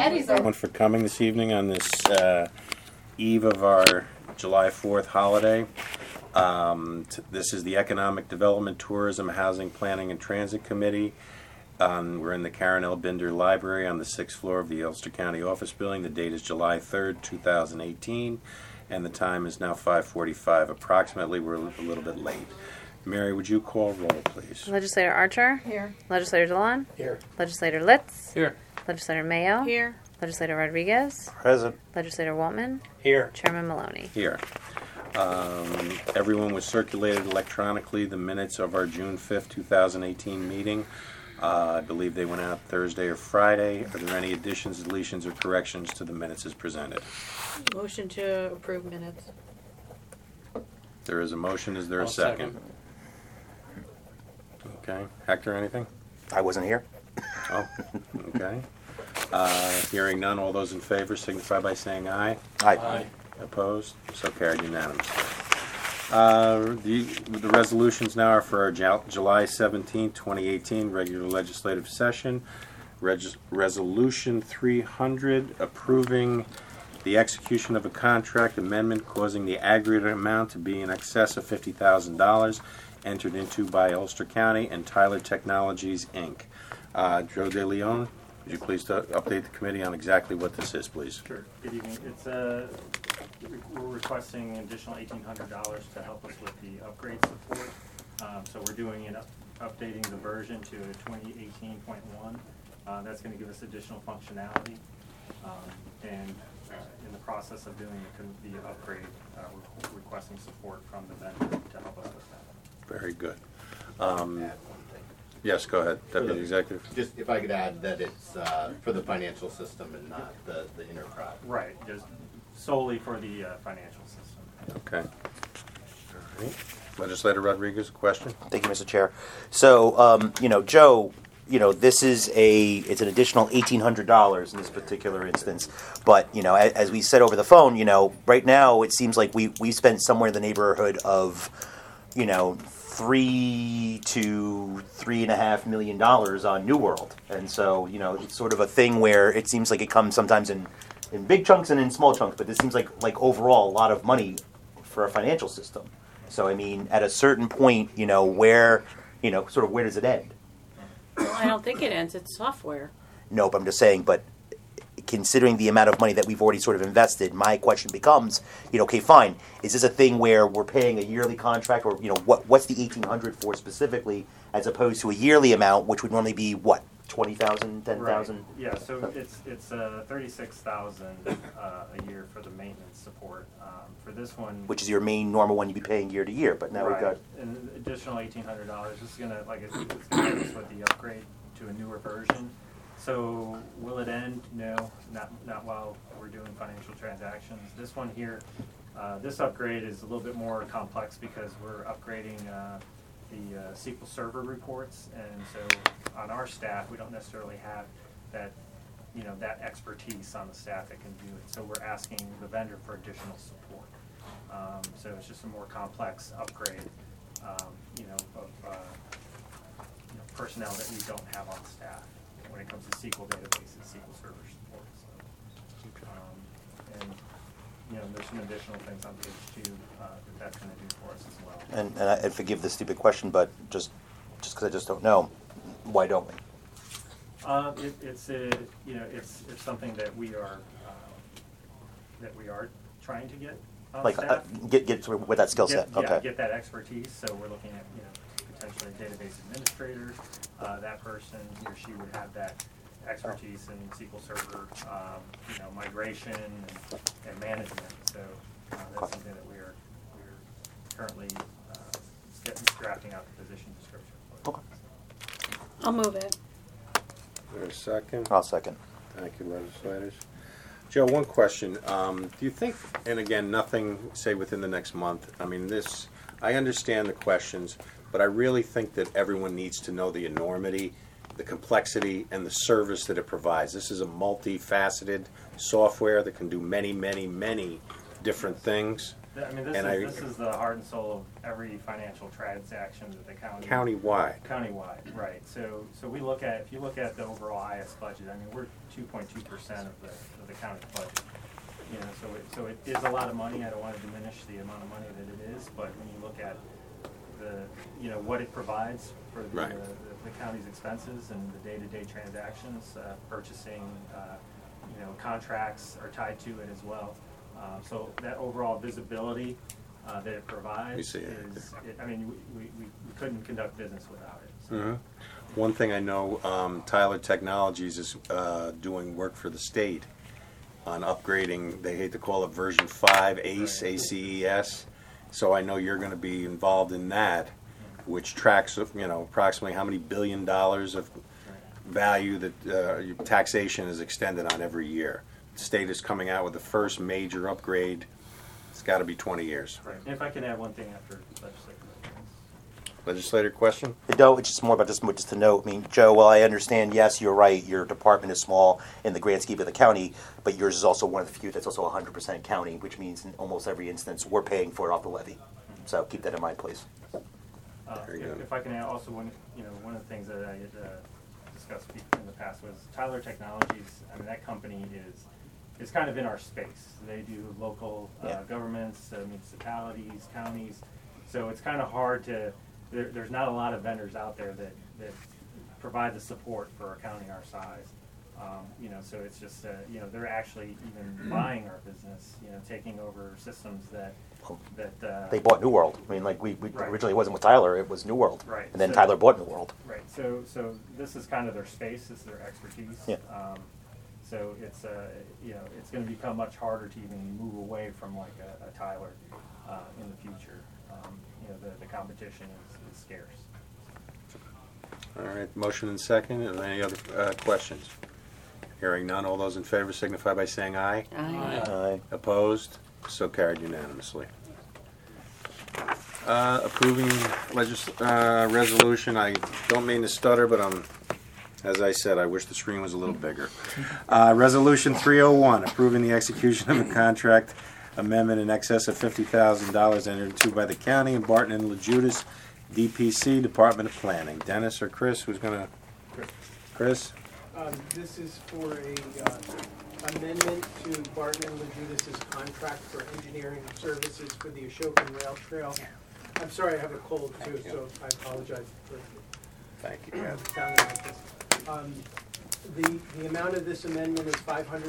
Eddie's everyone for coming this evening on this eve of our July 4th holiday. This is the Economic Development, Tourism, Housing, Planning, and Transit Committee. We're in the Karen L. Binder Library on the 6th floor of the Ulster County Office Building. The date is July 3rd, 2018, and the time is now 5:45 approximately. We're a little bit late. Mary, would you call roll, please? Legislator Archer? Here. Legislator Dillon? Here. Legislator Litz? Here. Legislator Mayo? Here. Legislator Rodriguez? Present. Legislator Waltman? Here. Chairman Maloney? Here. Everyone was circulated electronically the minutes of our June 5th, 2018 meeting. I believe they went out Thursday or Friday. Are there any additions, deletions, or corrections to the minutes as presented? Motion to approve minutes. There is a motion. Is there a I'll second? Okay. Hector, anything? I wasn't here. Oh, okay. Hearing none, all those in favor signify by saying aye. Aye. Opposed? So carried unanimously. The resolutions now are for our July 17, 2018 regular legislative session. Resolution 300 approving the execution of a contract amendment causing the aggregate amount to be in excess of $50,000 entered into by Ulster County and Tyler Technologies, Inc. Joe De Leon, would you please update the committee on exactly what this is, please? Sure. Good evening. It's we're requesting an additional $1,800 to help us with the upgrade support. So we're doing updating the version to 2018.1. That's going to give us additional functionality. And in the process of doing the upgrade, we're requesting support from the vendor to help us with that. Very good. Yes, go ahead, Deputy Executive. Just if I could add that it's for the financial system and not the enterprise. Right, just solely for the financial system. Okay. All right. Legislator Rodriguez, question? Thank you, Mr. Chair. So, Joe, this is it's an additional $1,800 in this particular instance. But, as we said over the phone, right now it seems like we spent somewhere in the neighborhood of, $3 to $3.5 million on New World. And so, it's sort of a thing where it seems like it comes sometimes in big chunks and in small chunks, but this seems like overall a lot of money for a financial system. So, I mean, at a certain point, where does it end? Well, I don't think it ends. It's software. No, but I'm just saying, but considering the amount of money that we've already sort of invested, my question becomes, okay, fine. Is this a thing where we're paying a yearly contract, or what's the $1,800 for specifically, as opposed to a yearly amount, which would normally be what, $20,000, $10,000? Right. Yeah, so it's $36,000 a year for the maintenance support. For this one, which is your main normal one you'd be paying year to year, but now right. we've got an additional $1,800. This is gonna it's gonna help us with the upgrade to a newer version. So will it end? No, not while we're doing financial transactions. This one here, this upgrade is a little bit more complex because we're upgrading the SQL Server reports, and so on our staff we don't necessarily have that that expertise on the staff that can do it. So we're asking the vendor for additional support. So it's just a more complex upgrade, of personnel that we don't have on staff when it comes to SQL databases, SQL Server support. So, and there's some additional things on page 2 that's going to do for us as well. and forgive the stupid question, but just because I just don't know, why don't we? It's something that we are trying to get on Like staff. get with that skill set. Okay. Get that expertise. So we're looking at potentially a database administrator. That person, he or she would have that expertise in SQL Server, migration and management. So that's something that we're currently drafting out the position description for. Okay. I'll move it. Is there a second? I'll second. Thank you, legislators. Joe, one question. Do you think, and again, nothing, say, within the next month, I mean, I understand the questions, but I really think that everyone needs to know the enormity, the complexity, and the service that it provides. This is a multifaceted software that can do many, many, many different things. I mean, this is the heart and soul of every financial transaction that the county. Countywide. Countywide, right. So we look at, if you look at the overall IS budget, I mean, we're 2.2% of the county budget. You know, so it is a lot of money. I don't want to diminish the amount of money that it is, but when you look at what it provides for Right. the county's expenses and the day-to-day transactions, purchasing, contracts are tied to it as well. So that overall visibility that it provides We see it. we couldn't conduct business without it. So. Mm-hmm. One thing I know, Tyler Technologies is doing work for the state on upgrading, they hate to call it version 5, ACE, Right. ACES. So I know you're going to be involved in that, which tracks, approximately how many $1 billion of value that your taxation is extended on every year. The state is coming out with the first major upgrade. It's got to be 20 years. Right. And if I can add one thing after legislature. Legislator question? No, it's just more about just to note. I mean, Joe, while I understand, yes, you're right. Your department is small in the grand scheme of the county, but yours is also one of the few that's also 100% county, which means in almost every instance we're paying for it off the levy. So keep that in mind, please. Very good. If I can add also one of the things that I had discussed in the past was Tyler Technologies. I mean, that company is kind of in our space. They do local governments, municipalities, counties. So it's kind of hard to. There's not a lot of vendors out there that provide the support for a county our size. So it's just they're actually even buying our business. Taking over systems that They bought New World. I mean, like we Right. originally wasn't with Tyler; it was New World. Right. And then So- Tyler bought New World. Right. So this is kind of their space. This is their expertise. Yeah. So it's it's going to become much harder to even move away from like a Tyler in the future. The competition is scarce. All right, motion and second. Are there any other questions? Hearing none, all those in favor signify by saying aye. Aye. Opposed? So carried unanimously. Approving resolution, I don't mean to stutter, but as I said, I wish the screen was a little bigger. Resolution 301, approving the execution of a contract amendment in excess of $50,000 entered into by the county and Barton and LaJudas DPC, Department of Planning. Dennis or Chris, who's going to? Chris? This is for a amendment to Barton and LaJudas' contract for engineering services for the Ashokan Rail Trail. I'm sorry, I have a cold too, so I apologize for Thank you, Ed. sounding like this. The amount of this amendment is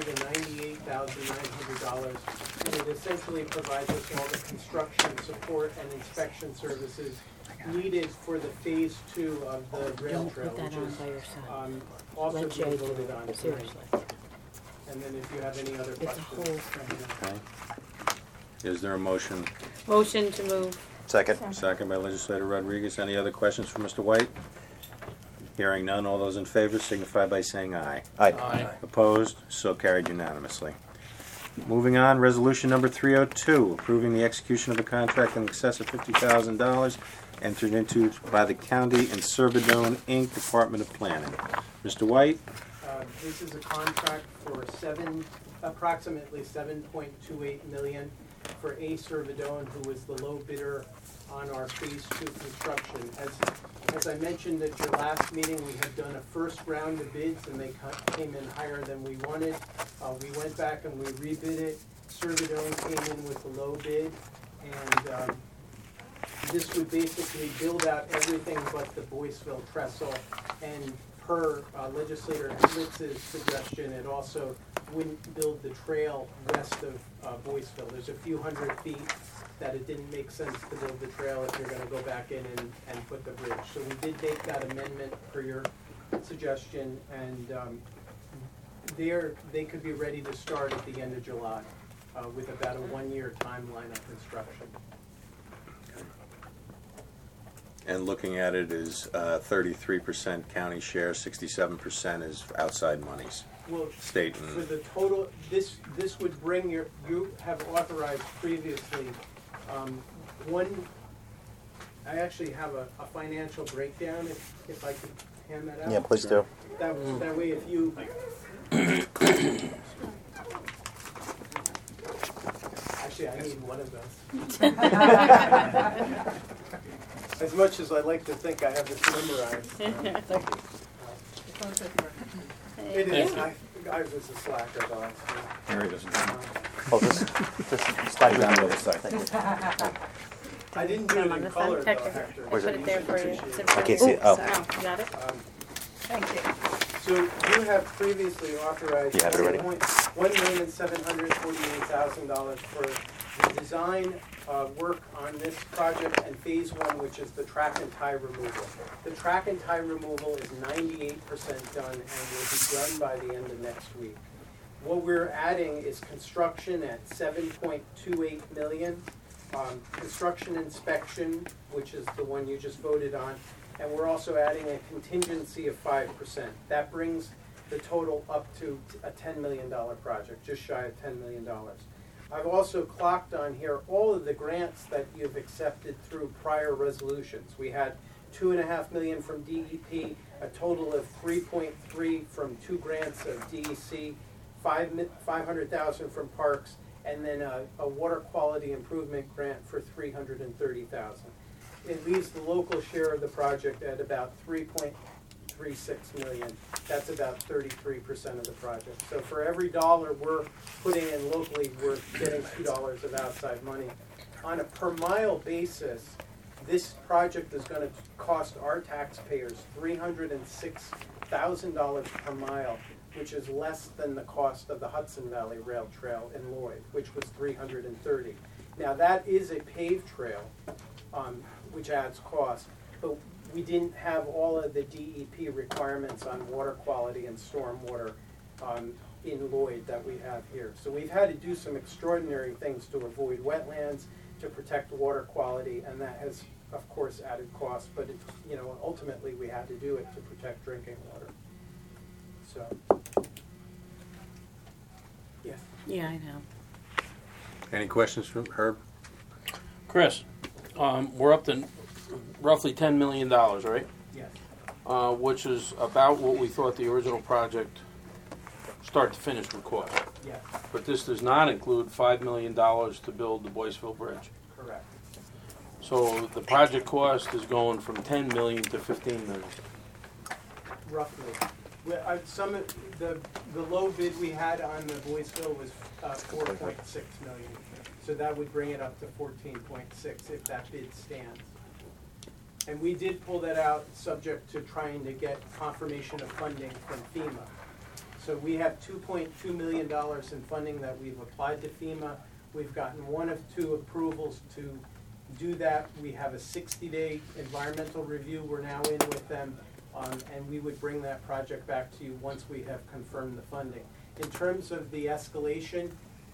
$598,900, and it essentially provides us all the construction support and inspection services needed for the phase 2 of the rail Don't trail, put that which on is by your side. also Let Jay being do voted it. on tonight. Seriously. And then if you have any other It's a questions. whole Okay. Is there a motion? Motion to move. Second. Second by Legislator Rodriguez. Any other questions for Mr. White? Hearing none, all those in favor signify by saying aye. Aye. Opposed? So carried unanimously. Moving on, resolution number 302, approving the execution of a contract in excess of $50,000 entered into by the county and Servidone, Inc., Department of Planning. Mr. White? This is a contract for approximately $7.28 million for A. Servidone, who was the low bidder on our Phase 2 construction. As I mentioned at your last meeting, we had done a first round of bids, and they came in higher than we wanted. We went back and we rebid it. Servidone came in with the low bid, and this would basically build out everything but the Boyceville trestle, and per legislator Litz's suggestion, it also wouldn't build the trail west of Boyceville. There's a few hundred feet that it didn't make sense to build the trail if you're gonna go back in and put the bridge. So we did make that amendment per your suggestion, and they could be ready to start at the end of July with about a 1-year timeline of construction. And looking at it is 33% county share, 67% is outside monies. Well, State for and, the total, this would bring you have authorized previously, I actually have a financial breakdown, if I could hand that out. Yeah, please do. That way if you. Actually, I need one of does. As much as I like to think I have this memorized. It is. I was a slacker the last time. Here it is. Oh, just slide it down the other side. Thank you. I didn't do it in color though, Hector. Where's Put it? it there for you. I can't see it. Oh. sorry. Oh, you got it? Thank you. So you have previously authorized You have it already? $1,748,000 for the design work on this project and phase one, which is the track and tie removal. The track and tie removal is 98% done and will be done by the end of next week. What we're adding is construction at $7.28 million, construction inspection, which is the one you just voted on, and we're also adding a contingency of 5%. That brings the total up to a $10 million project, just shy of $10 million. I've also clocked on here all of the grants that you've accepted through prior resolutions. We had $2.5 million from DEP, a total of 3.3 from 2 grants of DEC, 500,000 from Parks, and then a water quality improvement grant for 330,000. It leaves the local share of the project at about 3.36 million. That's about 33% of the project. So for every dollar we're putting in locally, we're getting $2 of outside money. On a per mile basis, this project is going to cost our taxpayers $306,000 per mile, which is less than the cost of the Hudson Valley Rail Trail in Lloyd, which was $330,000. Now that is a paved trail, which adds cost, but we didn't have all of the DEP requirements on water quality and stormwater in Lloyd that we have here. So we've had to do some extraordinary things to avoid wetlands, to protect water quality, and that has, of course, added cost, but ultimately we had to do it to protect drinking water. So, yeah. Yeah, I know. Any questions from Herb? Chris, we're up to roughly $10 million, right? Yes. Which is about what we thought the original project, start to finish, would cost. Yes. But this does not include $5 million to build the Boyceville Bridge. Correct. So the project cost is going from $10 million to $15 million. Roughly. Well, the low bid we had on the Boyceville was 4.6 million. So that would bring it up to 14.6 if that bid stands. And we did pull that out subject to trying to get confirmation of funding from FEMA. So we have $2.2 million in funding that we've applied to FEMA. We've gotten 1 of 2 approvals to do that. We have a 60-day environmental review we're now in with them, and we would bring that project back to you once we have confirmed the funding. In terms of the escalation,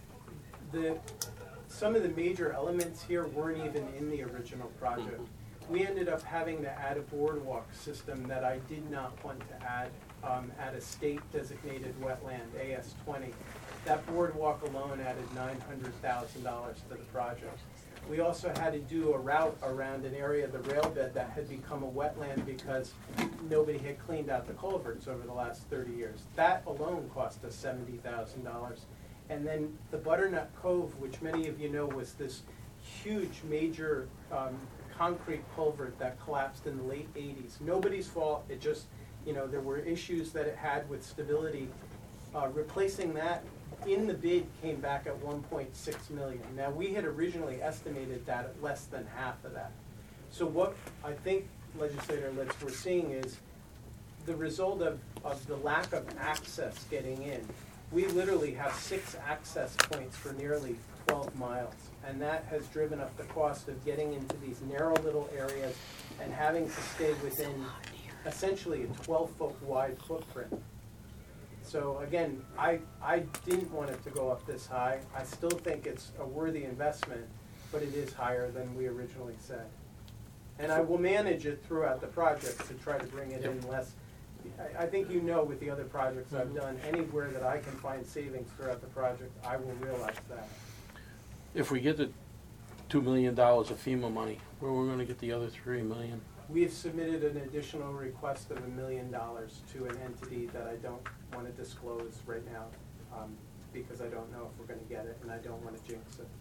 some of the major elements here weren't even in the original project. We ended up having to add a boardwalk system that I did not want to add at a state-designated wetland, AS20. That boardwalk alone added $900,000 to the project. We also had to do a route around an area of the rail bed that had become a wetland because nobody had cleaned out the culverts over the last 30 years. That alone cost us $70,000. And then the Butternut Cove, which many of you know was this huge major concrete culvert that collapsed in the late 80s. Nobody's fault. It just, there were issues that it had with stability. Replacing that in the bid came back at 1.6 million. Now we had originally estimated that at less than half of that. So what I think Legislator Litz we're seeing is the result of the lack of access getting in. We literally have 6 access points for nearly 12 miles. And that has driven up the cost of getting into these narrow little areas and having to stay within essentially a 12-foot wide footprint. So again, I didn't want it to go up this high. I still think it's a worthy investment, but it is higher than we originally said. And I will manage it throughout the project to try to bring it in less. I think with the other projects I've done, anywhere that I can find savings throughout the project, I will realize that. If we get the $2 million of FEMA money, where are we going to get the other $3 million? We have submitted an additional request of $1 million to an entity that I don't want to disclose right now because I don't know if we're going to get it and I don't want to jinx it.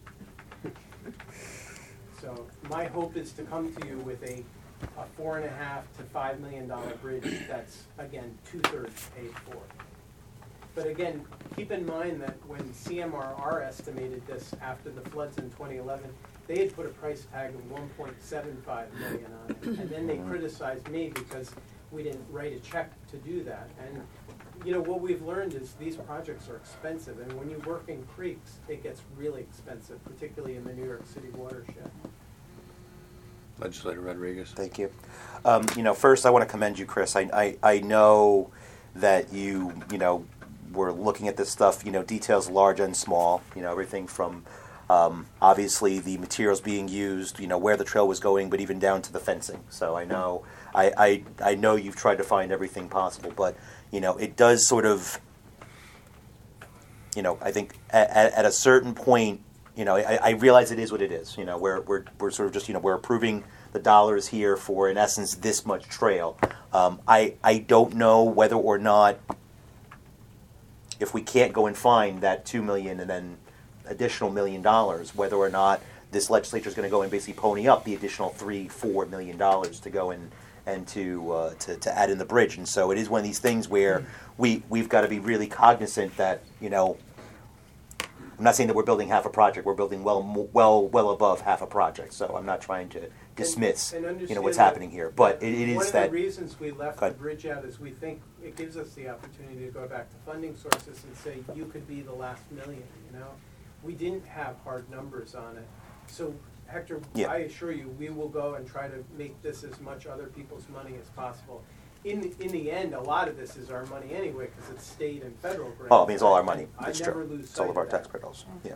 So my hope is to come to you with a $4.5 to $5 million bridge that's, again, 2/3 paid for. But again, keep in mind that when CMRR estimated this after the floods in 2011, they had put a price tag of $1.75 million on it. And then they criticized me because we didn't write a check to do that. And you know, what we've learned is these projects are expensive. And when you work in creeks, it gets really expensive, particularly in the New York City watershed. Legislator Rodriguez. Thank you. First I want to commend you, Chris. I know that you were looking at this stuff, details large and small, everything from obviously the materials being used, where the trail was going, but even down to the fencing. So I know I know you've tried to find everything possible, but it does sort of, I think at a certain point, I realize it is what it is. We're sort of just, we're approving the dollars here for, in essence, this much trail. I don't know whether or not, if we can't go and find that $2 million and then additional $1 million, whether or not this legislature is going to go and basically pony up the additional $3-4 million to go and to add in the bridge. And so it is one of these things where we've got to be really cognizant that, I'm not saying that we're building half a project. We're building well above half a project. So I'm not trying to dismiss, and what's happening here. But it is one of that the reasons we left the bridge out is we think it gives us the opportunity to go back to funding sources and say you could be the last $1 million. We didn't have hard numbers on it. So Hector, Yeah. I assure you, we will go and try to make this as much other people's money as possible. In the end, a lot of this is our money anyway because it's state and federal grants. Oh, it means all our money. I That's never true. lose It's all sight of our that. taxpayer dollars. Yeah.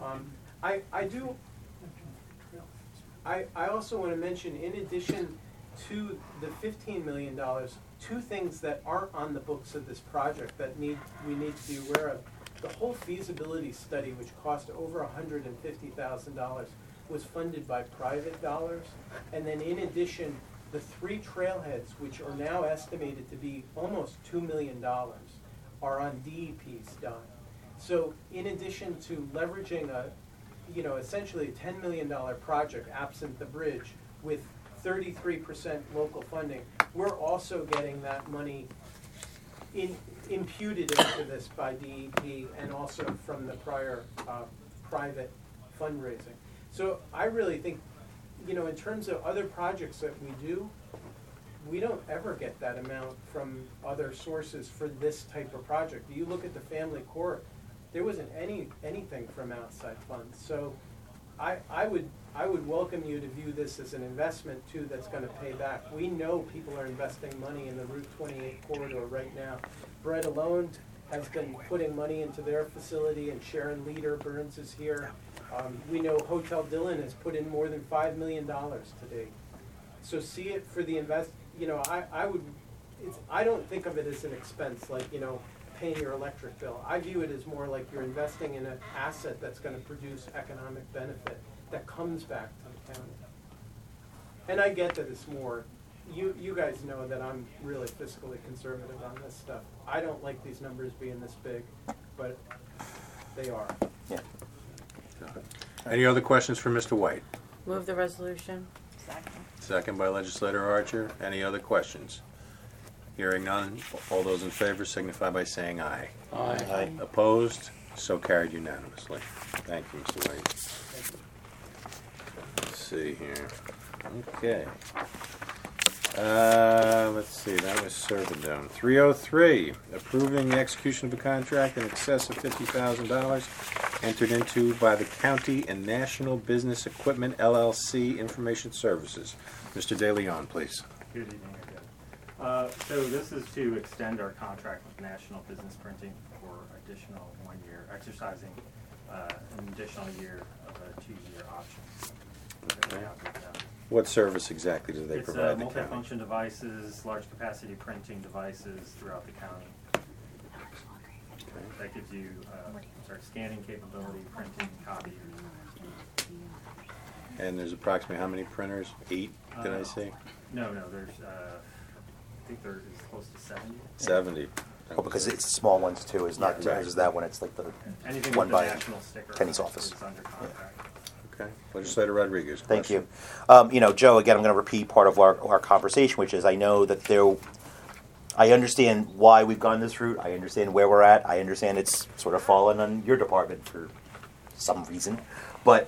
I also want to mention, in addition to the $15 million, two things that aren't on the books of this project that we need to be aware of. The whole feasibility study, which cost over $150,000, was funded by private dollars. And then in addition, the 3 trailheads, which are now estimated to be almost $2 million, are on DEP's dime. So in addition to leveraging essentially a $10 million project absent the bridge with 33% local funding, we're also getting that money imputed into this by DEP and also from the prior private fundraising. So I really think, in terms of other projects that we do, we don't ever get that amount from other sources for this type of project. You look at the family court, there wasn't anything from outside funds. So I would welcome you to view this as an investment too that's going to pay back. We know people are investing money in the Route 28 corridor right now. Bread Alone has been putting money into their facility, and Sharon Leader Burns is here. We know Hotel Dillon has put in more than $5 million today. So see it for the I don't think of it as an expense like, paying your electric bill. I view it as more like you're investing in an asset that's going to produce economic benefit that comes back to the county. And I get that it's more, you guys know that I'm really fiscally conservative on this stuff. I don't like these numbers being this big, but they are. Yeah. Any other questions for Mr. White? Move the resolution. Second by Legislator Archer. Any other questions? Hearing none, all those in favor signify by saying aye. Aye. Opposed? So carried unanimously. Thank you, Mr. White. Let's see here. Okay. Let's see, that was Servodone. 303, approving the execution of a contract in excess of $50,000 entered into by the County and National Business Equipment LLC Information Services. Mr. De Leon, please. Good evening again. So this is to extend our contract with National Business Printing for additional 1 year, exercising an additional year of a 2-year option. that we have with them. What service exactly do they It's provide the county? multifunction devices, large capacity printing devices throughout the county. That gives you scanning capability, printing, copying. And there's approximately how many printers? 8, did I say? No, there's, I think there is close to 70. 70. Oh, because it's small ones too. It's not Right. as that one. It's like the Anything one with the by national sticker Kenny's on it office. is under contract. Okay. Legislator Rodriguez. Thank question. you. Joe, again, I'm going to repeat part of our conversation, which is I know that I understand why we've gone this route. I understand where we're at. I understand it's sort of fallen on your department for some reason. But,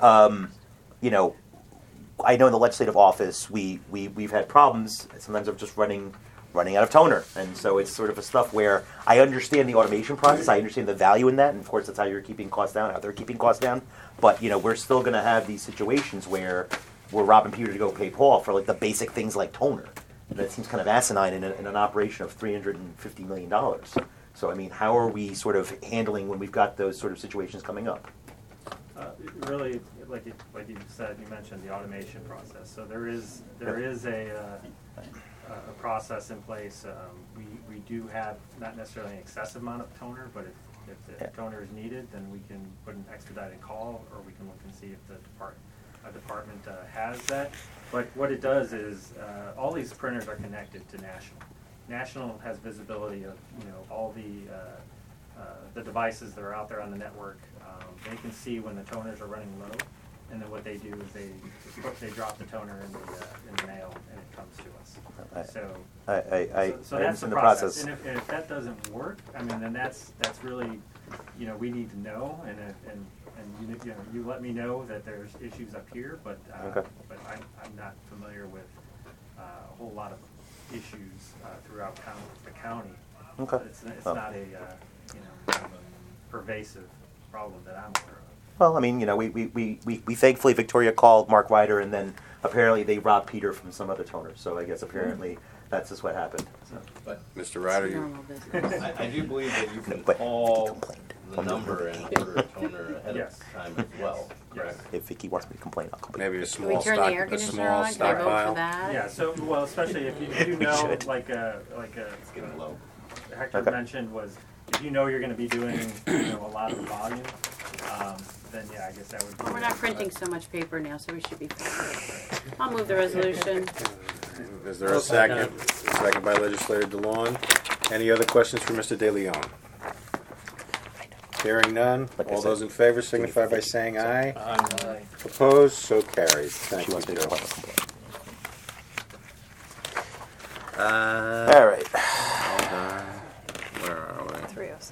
I know in the legislative office we've had problems sometimes of just running out of toner. And so it's sort of a stuff where I understand the automation process. I understand the value in that. And, of course, that's how you're keeping costs down, how they're keeping costs down. But, we're still going to have these situations where we're robbing Peter to go pay Paul for, like, the basic things like toner. And that seems kind of asinine in an operation of $350 million. So, I mean, how are we sort of handling when we've got those sort of situations coming up? Really, like you said, you mentioned the automation process. So there is a process in place. We do have not necessarily an excessive amount of toner, but if the toner is needed, then we can put an expedited call, or we can look and see if the department has that. But what it does is all these printers are connected to National. National has visibility of all the devices that are out there on the network. They can see when the toners are running low, and then what they do is they drop the toner in the mail, and it comes to us. So that's the process. And if that doesn't work, I mean, then that's really we need to know, and you let me know that there's issues up here, but I'm not familiar with a whole lot of issues throughout the county. Okay. It's not a kind of a pervasive problem that I'm aware of. Well, I mean, we thankfully Victoria called Mark Ryder, and then apparently they robbed Peter from some other toner. So I guess apparently that's just what happened. So. But Mr. Ryder, Normal business. I do believe that you can But- call the number and order a toner ahead Yes. of time as well, correct? If Vicky wants me to complain, I'll complain. maybe a Can we small turn the air stock, a conditioner small on? Can I vote for stockpile. that? Yeah. So especially if you do We know, should. like It's getting low. Hector Okay. mentioned, was if you know you're going to be doing a lot of volume, then yeah, I guess that would be. Well, we're not printing so much paper now, so we should be fine. I'll move the resolution. Is there a second? Second by Legislator DeLon. Any other questions for Mr. De Leon? Hearing none. Like I All said, those in favor signify by saying aye. Aye. Opposed? So carried. Thank She you, wants me to Joe. complain, I'll complain. Uh, All right. hold on. Where are we? 306.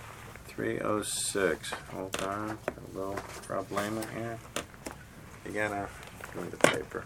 306. Hold on. We'll go. Rob Lehman here. You gotta give me the paper.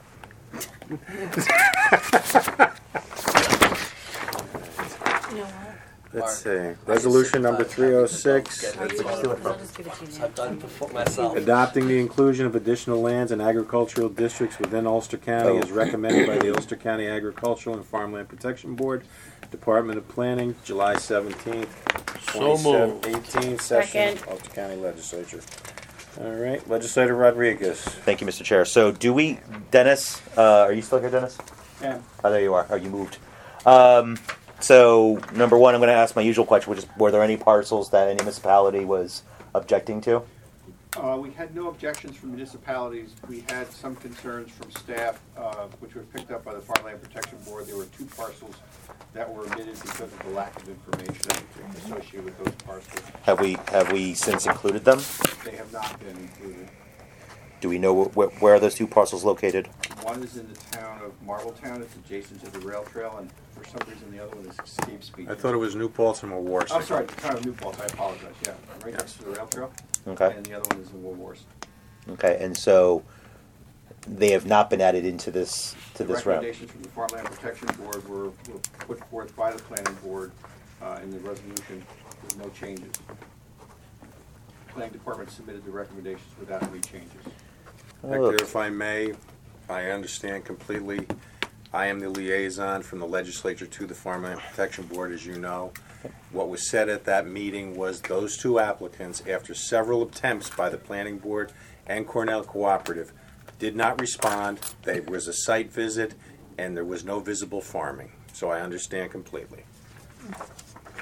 Let's see. Resolution number 306. I'll just give it to you now. I've done it myself. Adopting the inclusion of additional lands and agricultural districts within Ulster County as recommended by the Ulster County Agricultural and Farmland Protection Board, Department of Planning, July 17th, So moved. 2018 session, Second. Ulster County Legislature. All right, Legislator Rodriguez. Thank you, Mr. Chair. So Dennis, are you still here, Dennis? Yeah. Oh, there you are. Oh, you moved. So, number one, I'm going to ask my usual question, which is, were there any parcels that any municipality was objecting to? We had no objections from municipalities. We had some concerns from staff, which were picked up by the Farmland Protection Board. There were 2 parcels that were omitted because of the lack of information associated with those parcels. Have we since included them? They have not been included. Do we know where are those 2 parcels located? One is in the town of Marbletown. It's adjacent to the rail trail, and for some reason the other one is Escape Speech. I thought it was New Paltz and Warsaw. I'm sorry, the town of New Paltz. I apologize. Yeah, right next to the rail trail. Okay. And the other one is in Woolworths. Okay, and so they have not been added into this The round. recommendations from the Farmland Protection Board were put forth by the Planning Board in the resolution with no changes. The Planning Department submitted the recommendations without any changes. Hector, if I may, I understand completely. I am the liaison from the legislature to the Farmland Protection Board, as you know. What was said at that meeting was those 2 applicants, after several attempts by the Planning Board and Cornell Cooperative, did not respond. There was a site visit, and there was no visible farming. So I understand completely.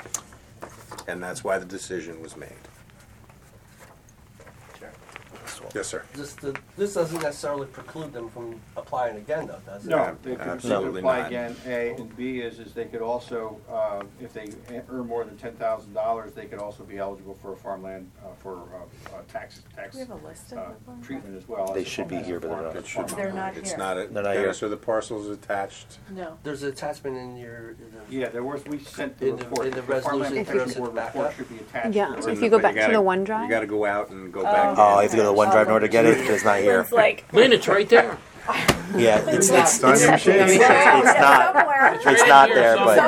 And that's why the decision was made. Yes, sir. This doesn't necessarily preclude them from applying again, though, does it? No, they could Absolutely apply not. again. A and B is they could also, if they earn more than $10,000, they could also be eligible for a farmland, for tax We have a list of them. treatment as well. They should be here, but they're not. It should be. They're not It's here. not, They're not here. so the parcel's attached. No. There's an attachment in your. Yeah, there was, we sent the In the- report. in the Farmland resolution, Protection throws it Board back report up. should be attached. Yeah. to the If resolution. you go But back to gotta- the OneDrive. You gotta go out and go back. Oh, in. if you go to OneDrive in order to get it, it's not here. It's like. Lynn, it's right there. Yeah, it's It's on your machine. it's not. It's not there, but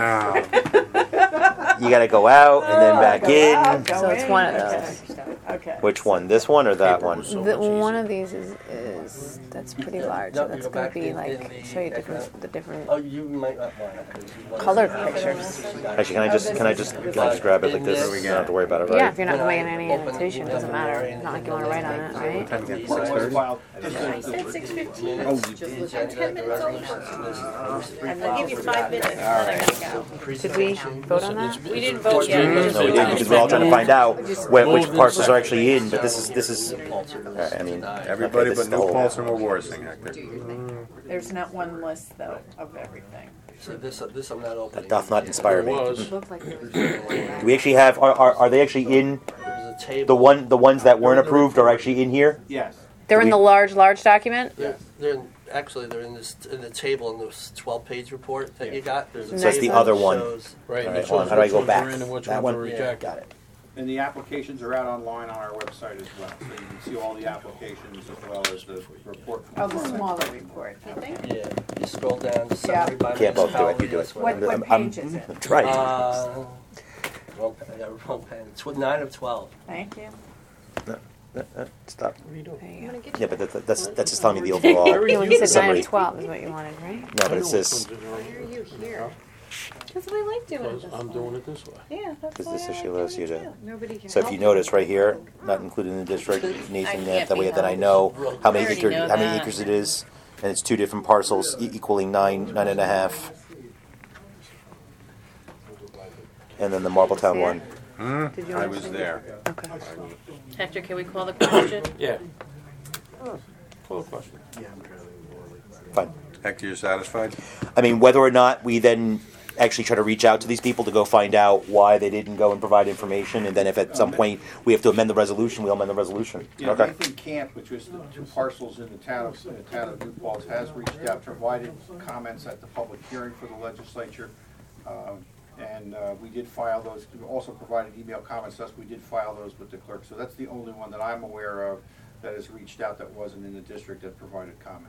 Ah, you got to go out and then back in. So it's one of those. Okay. Which one? This one or that one? One of these is that's pretty large. No, So that's go going back to be in like the show you economic- the different Oh, you might not want it. colored pictures. Actually, can I just grab it like this? I don't have to worry about it, right? Yeah, if you're not making any annotation, it doesn't matter. It's not like you want to write on it, right? Report was filed. I said 6:15. Oh, Just look at 10 minutes over. I'll give you 5 minutes, then I gotta go. Did we vote on that? We didn't vote yet. we just No, we didn't because we're all trying to find out which parcels are actually in. But this is. I mean, Everybody okay, this but is the no whole- Paulson or Warsing, Hector. There's not one list, though, of everything. So this I'm not opening. That doth not inspire It me. was. Looks like there was Do we actually have? Are they actually in There's a table. the ones that weren't approved are actually in here? Yes. They're in the large document. Actually, they're in the table in this 12-page report that you got. There's a So it's the table other that one. shows- Right. All and it right, hold on. shows How do I which go ones back? are in and which That ones are one? rejected. Got it. And the applications are out online on our website as well. So you can see all the applications as well as the report. from Oh, the Farmland. smaller report, I think. Yeah, you scroll down to summary by Can't both do it. You municipality, do that's it. What I'm- page is it? That's right. Wrong pen, I got a wrong pen. It's 9 of 12. Thank you. Stop. There you go. Yeah, but that's just telling me the overall. Yeah, when you said 9 summary. of 12 is what you wanted, right? No, but it says you here? Because we like doing it Because this I'm way. doing it this way. Yeah, that's Because why this I issue like allows doing you it to- too. Nobody can so. If help you it. notice right here, not included in the district, Nathan, can't that be way then I held. know how many I already know how many that. acres it is, and it's two different parcels equaling nine and a half, and then the Marbletown one. Did you I want was to- there. Okay. Hector, can we call the question? Yeah. Call the question. Fine. Hector, you're satisfied? I mean, whether or not we then actually try to reach out to these people to go find out why they didn't go and provide information, and then if at some point we have to amend the resolution, we'll amend the resolution. Yeah, Okay. Nathan Camp, which was the two parcels in the town of New Paltz, has reached out, provided comments at the public hearing for the legislature. And we did file those, we also provided email comments to us, we did file those with the clerk. So that's the only one that I'm aware of that has reached out that wasn't in the district that provided comments.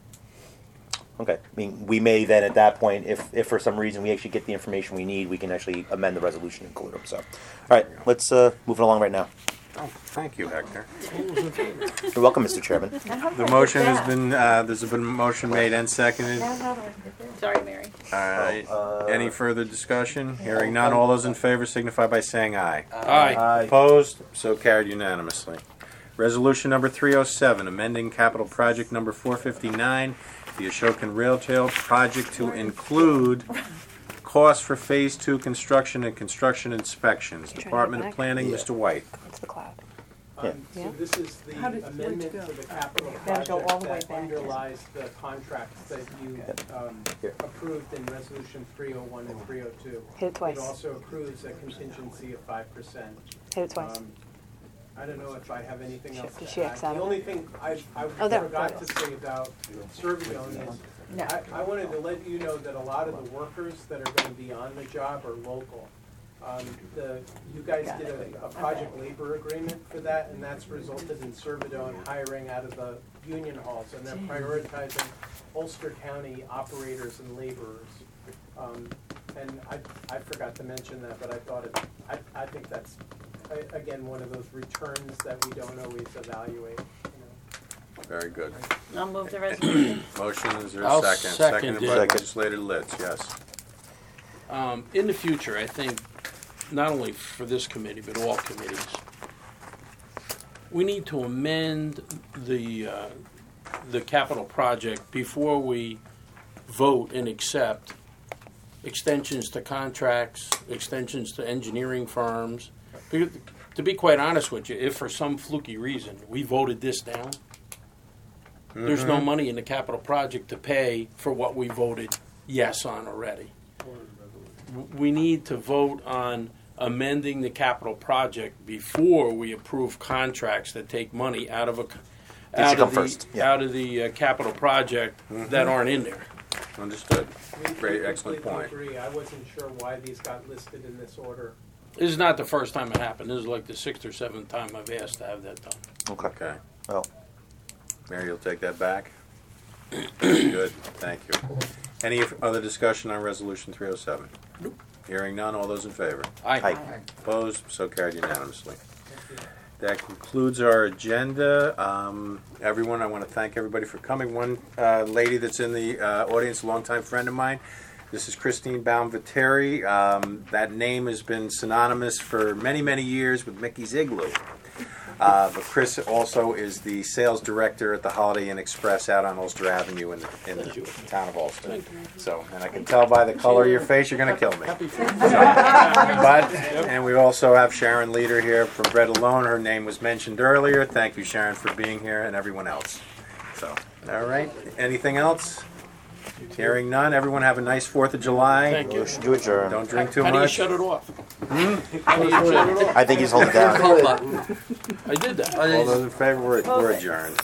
Okay. I mean, we may then at that point, if for some reason we actually get the information we need, we can actually amend the resolution and include them. So, all right, let's move it along right now. Oh, thank you, Hector. You're welcome, Mr. Chairman. The motion has been, there's been a motion made and seconded. Sorry, Mary. All right. Any further discussion? Hearing none. All those in favor signify by saying aye. Aye. Opposed? So carried unanimously. Resolution number 307, amending capital project number 459, the Ashokan Rail Trail project to include costs for Phase 2 construction and construction inspections. Department of Planning, Mr. White. It's the cloud. So Yeah. this is the How did- where'd you amendment go? to the capital Gotta go all project the way that back. underlies the contracts that you approved in resolution 301 and 302. Hit it twice. It also approves a contingency of 5%. Hit it twice. I don't know if I have anything else Did to she add. X out The of only thing I Oh, there. forgot to say about Servidone is, No. I wanted to let you know that a lot of the workers that are going to be on the job are local. You guys did a project labor agreement for that, and that's resulted in Servidone hiring out of the union halls, and they're prioritizing Ulster County operators and laborers. And I forgot to mention that, but I thought I think that's, again, one of those returns that we don't always evaluate, Very good. I'll move the resolution. Motion, is there a I'll second? second Seconded it. by Second. legislator Litz, yes. In the future, I think, not only for this committee, but all committees, we need to amend the capital project before we vote and accept extensions to contracts, extensions to engineering firms. Because to be quite honest with you, if for some fluky reason we voted this down, there's no money in the capital project to pay for what we voted yes on already. We need to vote on amending the capital project before we approve contracts that take money out of a should come first, yeah. out of the capital project that aren't in there. Understood. We Great, excellent completely point. agree. I wasn't sure why these got listed in this order. This is not the first time it happened. This is like the 6th or 7th time I've asked to have that done. Okay. Okay. Well, Mary, you'll take that back? Good, thank you. Any other discussion on Resolution 307? Nope. Hearing none, all those in favor? Aye. Opposed? So carried unanimously. That concludes our agenda. Everyone, I want to thank everybody for coming. One lady that's in the audience, a longtime friend of mine, this is Christine Baum-Viteri. That name has been synonymous for many, many years with Mickey's Igloo. But Chris also is the sales director at the Holiday Inn Express out on Ulster Avenue in the town of Ulster. So, and I can tell by the color of your face, you're going to kill me. And we also have Sharon Leader here from Bread Alone. Her name was mentioned earlier. Thank you, Sharon, for being here, and everyone else. So, all right. Anything else? Hearing none. Everyone have a nice 4th of July. Thank you. motion to adjourn. Don't drink too How do you much. shut it off? How do you shut it off? I think he's holding down. Call button. I did that. All those in favor, we're adjourned.